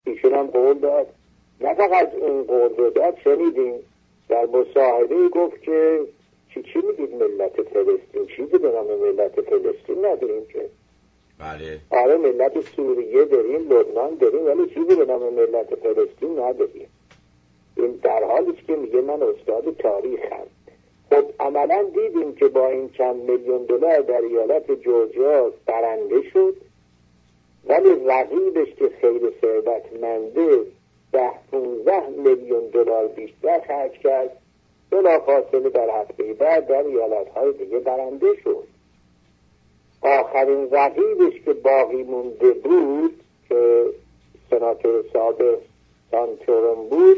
ایشون هم قول داد. نه فقط این قول رو داد، شنیدیم در مصاحبه گفت که چی میگید ملت فلسطین؟ چیزی به نام ملت فلسطین نداریم که. بله. آره ملت سوریه داریم، لبنان داریم، ولی چیزی به نام ملت فلسطین نداریم. این در حالیست که میگه من استاد تاریخم. خب عملا دیدیم که با این چند میلیون دلار در ایالت جورجیا برنده شد، ولی رقیبش که خیلی ثروتمنده 10-15 میلیون دلار بیشتر خرج کرد، بلافاصله در هفته بعد در ایالت‌های دیگه برنده شد. آخرین رقیبش که باقی مونده بود که سناتور سابق سانتورم بود،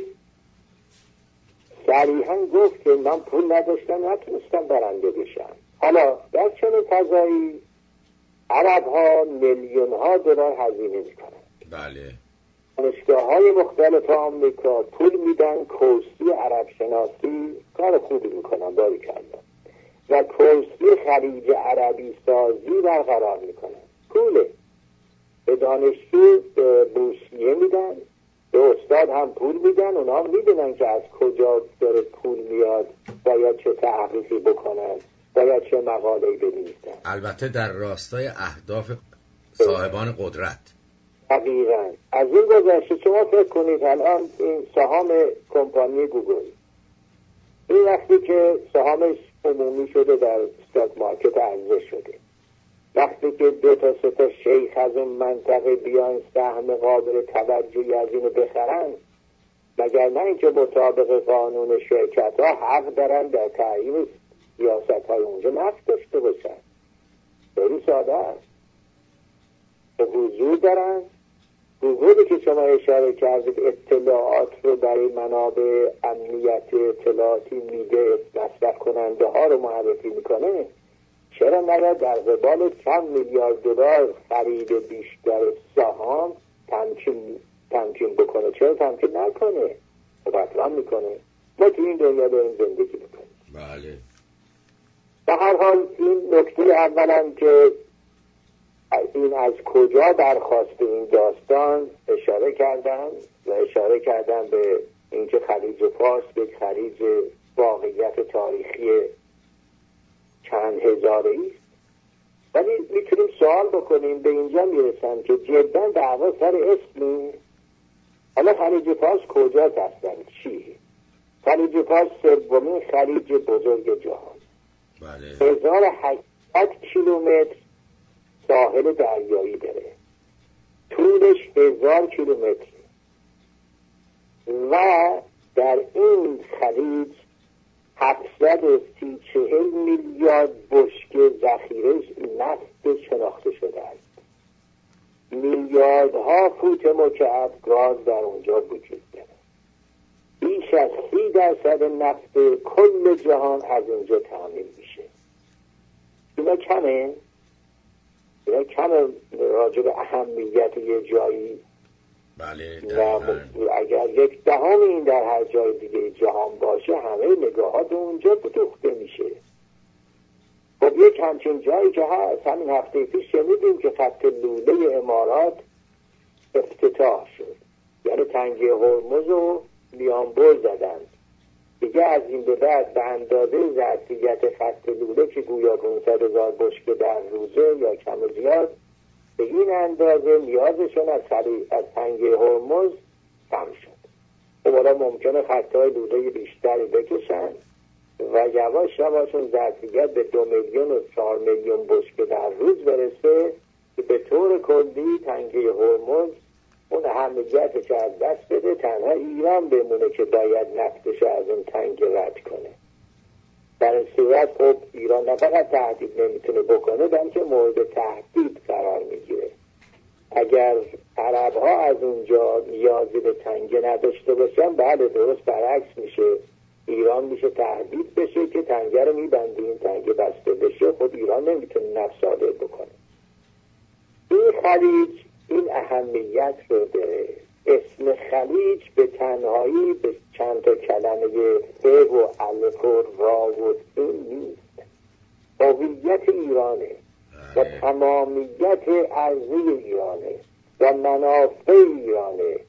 صریحاً گفت که من پول نداشتم، نتونستم برنده بشم. حالا در چنین فضایی عرب ها میلیون ها دلار هزینه میکنن. بله. دانشگاه‌های مختلف آمریکا پول میدن، کورسی عرب شناسی کار خوبی میکنن باریکلا، و کورسی خلیج عربی سازی برقرار میکنن. پوله به دانشجو بورسیه میدن، به استاد هم پول میدن. اونا میدونن که از کجا داره پول میاد، باید چه تحقیقی بکنن، باید چه مقاله‌ای بنویسن. البته در راستای اهداف صاحبان قدرت. دقیقاً. از این گذشته شما فکر کنید الان این سهام کمپانی گوگل، این وقتی که سهامش عمومی شده در استاک مارکت عرضه شده، وقتی که 2-3 شیخ از اون منطقه بیان سهم قابل توجهی از اینو بخرن، مگر نه اینکه مطابق قانون شرکت ها حق دارن در تعیین سیاست های اونجا نفت داشته باشن؟ خیلی ساده است. حضور دارن. گوگلی که شما اشاره کردید اطلاعات رو برای منابع امنیت اطلاعاتی میده، مصرف کننده ها رو معرفی میکنه، چرا نباید در قبال چند میلیارد دلار خرید بیشتر سهام تمکین بکنه؟ چرا تمکین نکنه؟ خب حتما میکنه. ما تو این دنیا داریم زندگی میکنیم. بله. به هر حال این نکته اولا که این از کجا درخواست این داستان اشاره کردن به اینکه خلیج فارس یک خلیج واقعیت تاریخی چند هزاره‌ای است. ولی میتونیم سوال بکنیم، به اینجا میرسن که جدا دعوا سر اسمی. حالا خلیج فارس کجاست اصلا؟ چیه؟ خلیج فارس سومین خلیج بزرگ جهان. بله. 1800 کیلومتر ساحل دریایی داره، طولش 1000 کیلومتر، و در این خلیج 740 میلیارد بشکه ذخیره نفت شناخته شده است. میلیاردها فوت مکعب گاز در اونجا وجود داره. بیش از 30% نفت کل جهان از اونجا تامین میشه. اینا کمه راجع به اهمیت یه جایی. بله. و اگر 1/10 این در هر جای دیگه جهان باشه، همه نگاهات اونجا دوخته میشه. خب یک همچین جایی که هست، همین هفته پیش شنیدیم که خط لوله امارات افتتاح شد، یعنی تنگه هرمز رو میانبر زدن. دیگه از این به بعد به اندازه ظرفیت خط لوله که گویا 500,000 بشکه در روزه یا کم و زیاد، به این اندازه نیازشون از تنگه هرمز کم شد. خب حالا ممکنه خطهای لوله بیشتری بکشن و یواش یواشون ظرفیت به 2 میلیون و 4 میلیون بشکه در روز برسه که به طور کلی تنگه هرمز اون اهمیتش از دست بده. تنها ایران بمونه که باید نفتش از اون تنگه رد کنه. در این صورت خب ایران نه فقط تهدید نمیتونه بکنه، بلکه مورد تهدید قرار میگیره. اگر عرب ها از اونجا نیازی به تنگه نداشته باشن، بله درست برعکس میشه، ایران میشه تهدید بشه که تنگه رو میبندیم، تنگه بسته بشه، خب ایران نمیتونه نفت صادر بکنه. این خلیج این اهمیت رو داره. اسم خلیج به تنهایی به چند تا کلمه ف و الف و را و سین نیست. هویت ایرانه و تمامیت ارضی ایرانه و منافع ایرانه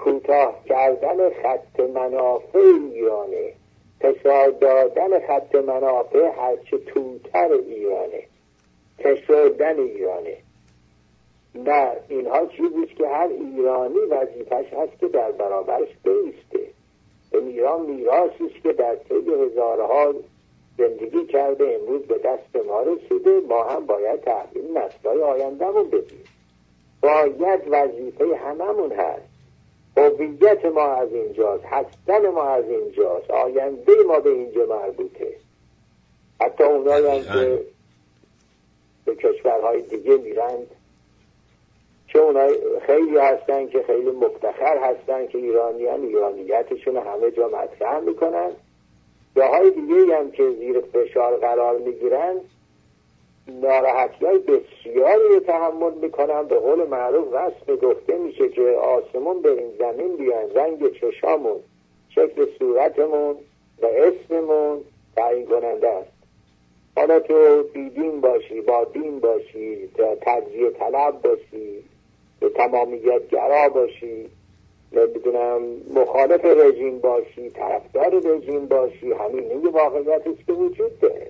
کوتاه کردن خط منافع ایرانه، فشار دادن خط منافع هرچه طولتر ایرانه، فشردن ایرانه. نه، اینها چیزیست که هر ایرانی وظیفه‌اش هست که در برابرش بایسته. این ایران میراثیست که در طی هزارها زندگی کرده، امروز به دست ما رسیده، ما هم باید تحویل نسل‌های آینده‌مون بدیم. باید وظیفه هممون هست. هویت ما از اینجاست، هستن ما از اینجاست، آینده ما به اینجا مربوطه. حتی اونایی هم که به کشورهای دیگه میرند، چه اونای خیلی هستن که خیلی مفتخر هستن که ایرانیان ایرانیتشون همه جا مطرح میکنن، جاهای دیگه هم که زیر فشار قرار میگیرن ناراحتی‌های بسیاری رو تحمل میکنن. به قول معروف رسم گفته میشه که آسمون به این زمین بیان، رنگ چشامون، شکل صورتمون و اسممون تعیین کننده است. حالا تو بیدین باشی، با دین باشی، تجزیه طلب باشی، تمامیت گرا باشی، نمیدونم مخالف رژیم باشی، طرفدار رژیم باشی، همین این واقعیت است که وجود داره.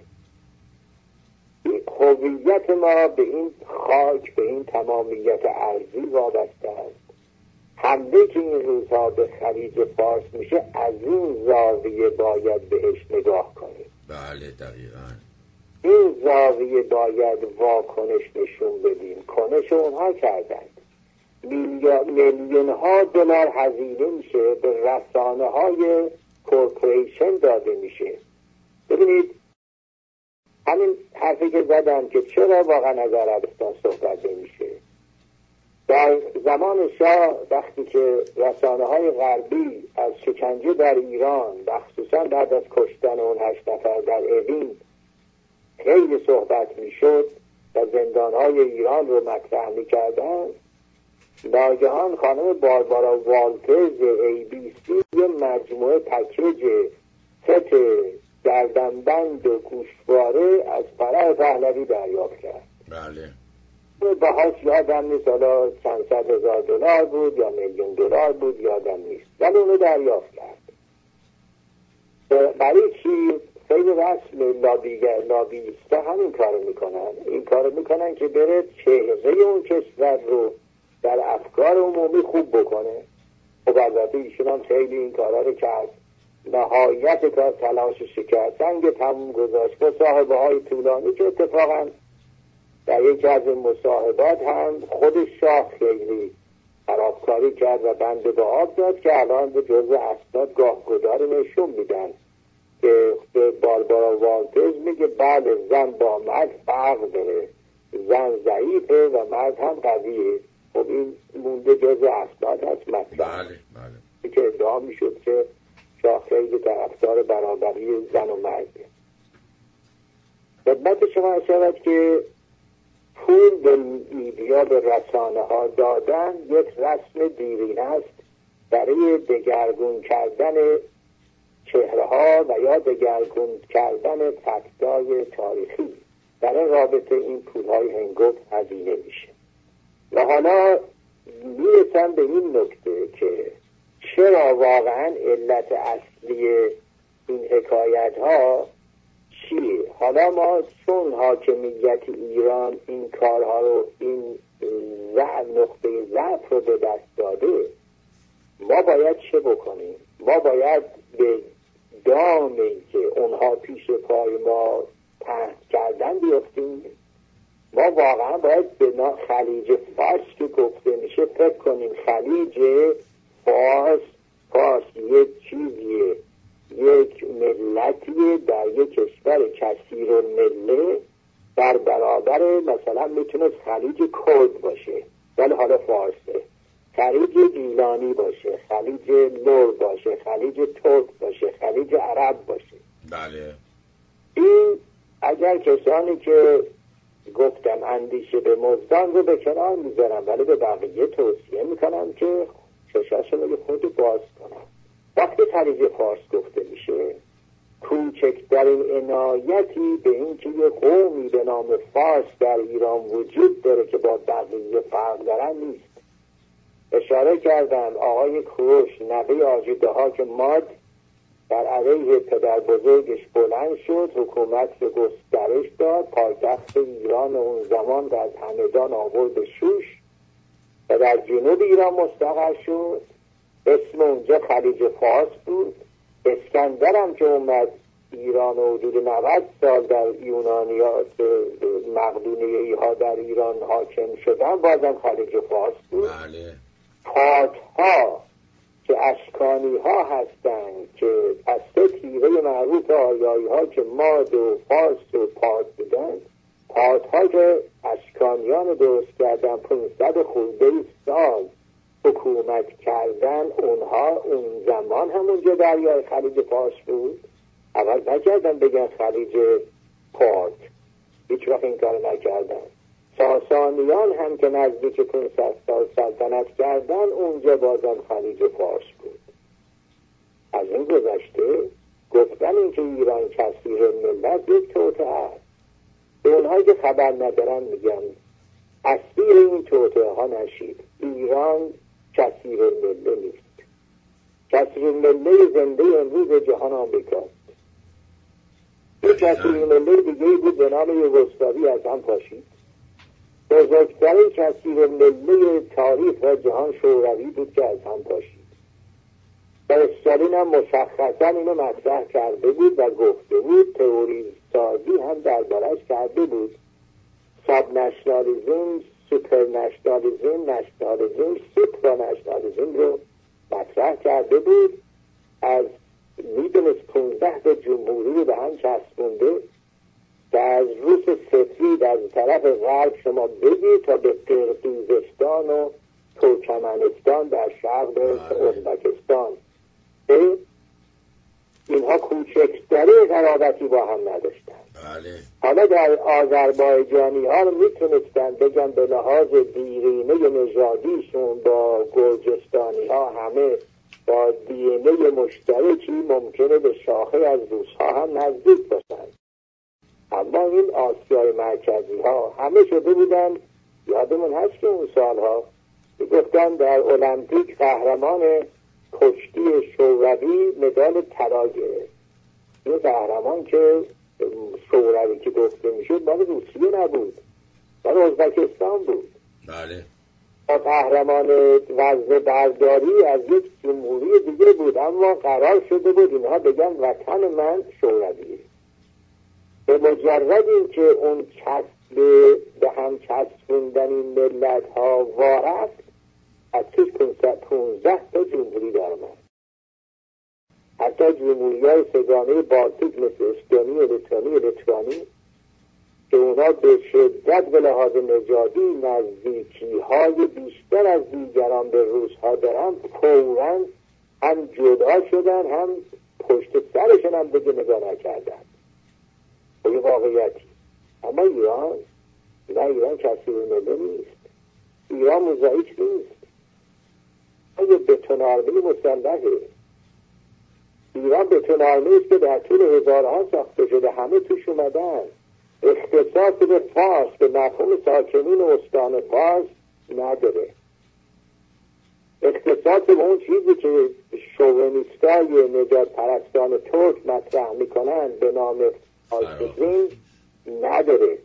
هویت ما به این خاک، به این تمامیت ارضی وابسته است. حمله که این روزها به خلیج فارس میشه، از این زاویه باید بهش نگاه کنیم. بله دقیقاً. این زاویه باید واکنش نشون بدیم. کنش اونها کردند. میلیون ها دلار هزینه میشه، به رسانه های کورپوریشن داده میشه. ببینید همین حرفی که زدم که چرا واقعا از عربستان صحبت نمیشه. در زمان شاه وقتی که رسانه های غربی از شکنجه در ایران و خصوصا بعد از کشتن اون 8 نفر در اوین خیلی صحبت میشد و زندان های ایران رو مطرح میکردن، ناگهان خانم باربارا والترز ABC یه مجموعه پکیج ست گردنبند و گوشواره از فرح پهلوی دریافت کرد. بله. بهاش یادم نیست، حالا چند صد هزار دلار بود یا میلیون دلار بود یادم نیست، ولی اونو دریافت کرد. برای چی؟ خیلی رسم لابیستا همین کارو میکنن. این کارو میکنن که بره چهره اون کشور رو در افکار عمومی خوب بکنه. خب البته ایشون هم خیلی این کارا رو کرد، نهایت کار تلاشش کرد، سنگ تموم گذاشت با مصاحبه های طولانی که اتفاقا در یکی از مصاحبات هم خودش شاه خیلی خرابکاری کرد و بنده به آب داد که الان به جزء اسناد گاهگدار نشون میدن که به باربارا والترز میگه بله زن با مرد فرق داره، زن ضعیفه و مرد هم قویه. خب این مونده جزء اسناد هست مطلب. بله بله. که ادعا میشد که شاه خیلی طرفدار برابری زن و مرده. خدمت شما شود که پول به میدیا، به رسانه ها دادن یک رسم دیرینه است برای دگرگون کردن چهره ها و یا دگرگون کردن فکتای تاریخی. در این رابطه این پول های هنگفت هزینه میشه. و حالا میرسم به این نکته که چرا واقعا علت اصلی این حکایت ها چیه؟ حالا ما چون حاکمیت ایران این کارها رو، این نقطه ضعف رو به دست داده، ما باید چه بکنیم؟ ما باید به دامی که اونها پیش پای ما پهن کردن بیفتیم. ما واقعا باید به خلیج فارس که گفته میشه فکر کنیم. خلیج فارس یک چیزیه، یک ملتیه در یک کشور کثیر المله، در برابر مثلا میتونه خلیج کرد باشه ولی حالا فارسه، خلیج گیلانی باشه، خلیج لور باشه، خلیج ترک باشه، خلیج عرب باشه. بله. این اگر کسانی که گفتم اندیشه به مزدان رو به کنار میذارم، ولی به بقیه توصیه میکنم که چشاشون رو خود باز کنم. وقتی خلیج فارس گفته میشه، کوچکترین عنایتی به این که یه قومی به نام فارس در ایران وجود داره که با بقیه فرق دارن نیست. اشاره کردم آقای کوروش نوه آژیرده‌ها که ماد در علیه پدر بزرگش بلند شد، حکومت رو گسترش داد، پایتخت ایران اون زمان در همدان آورد به شوش و در جنوب ایران مستقر شد. اسم اونجا خلیج فارس بود. اسکندر هم که اومد ایران و حدود 90 سال در یونانیات مقدونیه‌ای ها در ایران حاکم شدن، بازم خلیج فارس بود. پارت‌ها که اشکانی ها هستند که از سه تیره معروف آریایی ها که ماد و فارس و پارت بودند، پارت ها که اشکانیان درست کردن 500 خورده سال حکومت کردن، اونها اون زمان همونجا دریای خلیج فارس بود. اول نکردن بگن خلیج پارت، هیچ وقت این کار نکردن. ساسانیان هم که نزدیک 500 سال سلطنت کردن، اونجا بازم خلیج فارس بود. از این گذشته گفتن این که ایران کثیر ملت یک توطئه است. به اونهایی که خبر ندارن میگم اسیر این توطئه ها نشید. ایران کثیر ملت نیست. کثیر ملت زنده امروز جهان آمریکاست. یک کثیر ملت دیگه بود به نام یوگسلاوی از هم پاشید. بزرگترین کثیر ملی تاریخ و جهان شوروی بود که از هم پاشید. و استالین هم مشخصا اینو مطرح کرده بود و گفته بود، تئوری سازی هم دربارش کرده بود. ساب نشنالیزم، سوپر نشنالیزم، نشنالیزم، سوپر نشنالیزم رو مطرح کرده بود. از میدونست 15 تا جمهوری رو به هم چسبونده که از روس سفید از طرف غرب شما بگید تا به قرقیزستان و ترکمنستان در شرق ازبکستان. اینها کوچکترین قرابتی با هم نداشتن. حالا در آذربایجانی ها رو میتونستن بگن به لحاظ دیرینه نژادیشون با گرجستانی ها همه با دیانه مشترکی ممکنه به شاخه از روس ها هم نزدیک باشن. اما این آسیای مرکزی ها همه شده بودن. یادمون هست که اون سالها گفتن در المپیک قهرمان کشتی شوروی مدال طلا گرفت. این قهرمان که شوروی که گفته میشد مال روسیه نبود، مال ازبکستان بود. بله. قهرمان وزن برداری از یک جمهوری دیگه بود، اما قرار شده بود اینها بگن وطن من شورویه. به مجرد این که اون چسب به هم چسبوندن این ملت ها وارفت، از توش 15 تا جمهوری درآمد. حتی جمهوری های سگانه بالتیک مثل استونی، لتوانی که اونا به شدت به لحاظ نژادی نزدیکی های بیشتر از دیگران به روس ها دارن، فوراً هم جدا شدن هم پشت سرشون هم دیگه نگاه نکردن. این واقعیتی. اما ایران کثیر ملت نیست. ایران موزاییک نیست. یه بتون آرمی مسلحه. ایران بتون آرمی است که در طول هزارها ساخته شده، همه توش اومدن. اختصاص به فارس به مفهوم ساکنین استان فارس نداره. اختصاص به اون چیزی که شوونیستای نجات پرستان ترک مطرح میکنن به نام آشتیزم نداره.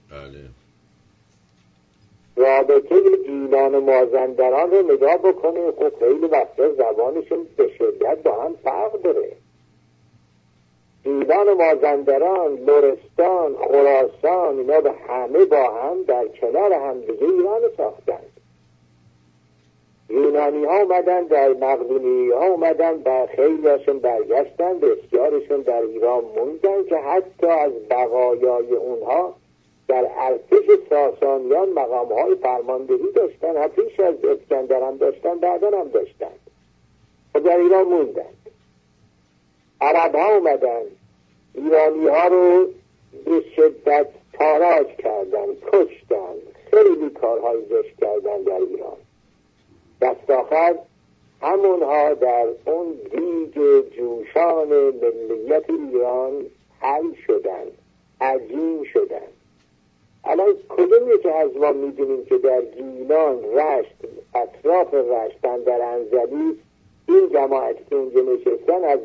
رابطه گیلان و مازندران رو نگاه بکنه، خب خیلی وقتا زبانشون به شدت با هم فرق داره. گیلان و مازندران، لرستان، خراسان، اینا به همه با هم در کنار هم دیگه ایران ساختن. یونانی ها اومدن در مقدونیه ها اومدن و خیلی هاشون برگشتن، بسیارشون در ایران موندن که حتی از بقایای اونها در ارتش ساسانیان مقام های فرماندهی داشتن، حتی پیش از اسکندر هم داشتن، بعدا هم داشتن و در ایران موندن. عرب ها اومدن ایرانی ها رو به شدت تاراج کردن، کشتن، خیلی کارهای زشت کردن در ایران. دست آخر همونها در اون دیگ جوشان ملیت ایران حل شدن، عجین شدن. الان کدومیه که از ما میدونیم که در گیلان، رشت، اطراف رشت، در انزلی این جماعتی که اونجا نشستن از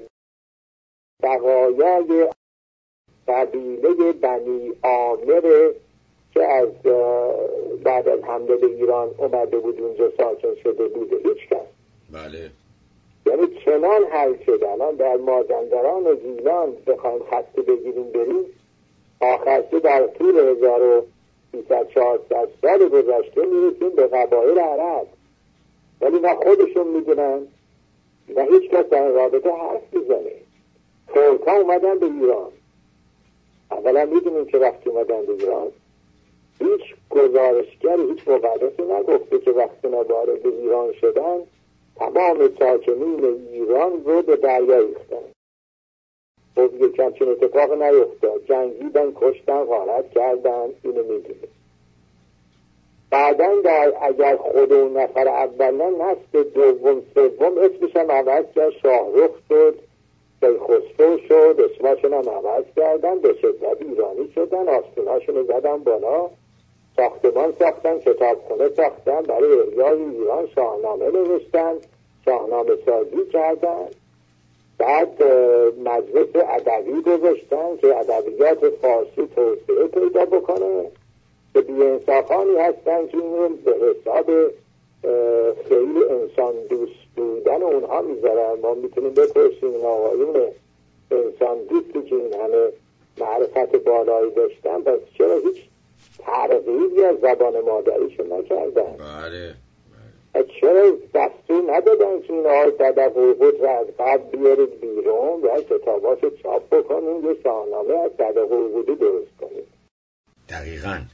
بقایای قبیله بنی عامر که از بعد از حمله به ایران اومده بود اونجا ساکن شده بوده؟ هیچ کس. بله. یعنی چنان حل شده الان در مازندران و گیلان بخوایم خط بگیریم بریم، آخرسته در طول 1300-400 سال گذشته میرسیم به قبایل عرب، ولی نه خودشون میدونن نه هیچ کس در رابطه حرف میزنه. ترک‌ها اومدن به ایران، اولا میدونیم که وقتی اومدن به ایران هیچ گزارشگری، هیچ مورخی نگفته که وقتی وارد ایران شدن تمام ساکنین ایران رو به دریا ریختن. خب یک همچین اتفاق نیفتاد، جنگیدن، کشتن، غارت کردن، اینو میدونیم. بعدن اگر خود اون نفر اولا نسل دوم سوم اسمش هم عوض کرد، شاهرخ شد، کیخسرو شد، اسمشون هم عوض کردن، به شدت ایرانی شدن، آستیناشون رو زدن بالا، ساختمان ساختن، کتابخونه ساختن، برای احیای ایران شاهنامه نوشتن، شاهنامه سازی کردن، بعد مجلس ادبی گذاشتن که ادبیات فارسی توسعه پیدا بکنه. که بی‌انصافانی هستن که این رو به حساب خیلی انسان دوست بودن اونها میذارن. ما میتونیم بپرسیم این آقایون انسان دوستی که این همه معرفت بالایی داشتن بس چرا هیچ ترغیبی از زبان مادریشون نکردن؟ بله. چرا دستور ندادن که این آقای صدق حقوق رو از قبل بیارید بیرون و کتاباشو چاپ بکنیم، یه شاهنامه از صدق حقوقی درست کنیم؟ دقیقاً.